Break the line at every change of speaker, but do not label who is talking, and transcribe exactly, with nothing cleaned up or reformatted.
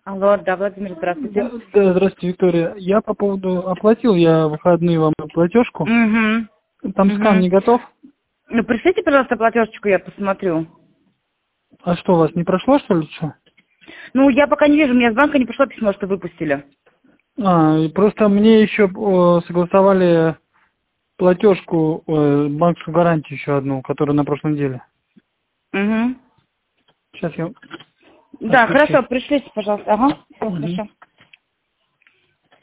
Алло, да, Владимир, здравствуйте.
Да, да, здравствуйте, Виктория. Я по поводу... Оплатил я в выходные вам платежку.
Угу.
Там скан
Угу.
не готов.
Ну, пришлите, пожалуйста, платежечку, я посмотрю.
А что, у вас не прошло, что ли, что?
Ну, я пока не вижу, мне с банка не пришло письмо, что выпустили.
А, и просто мне еще о, согласовали платежку, о, банковскую гарантию еще одну, которая на прошлой неделе.
Угу.
Сейчас я...
Да,
отключу.
хорошо, пришлите, пожалуйста. Ага, все,
Мгм.
хорошо.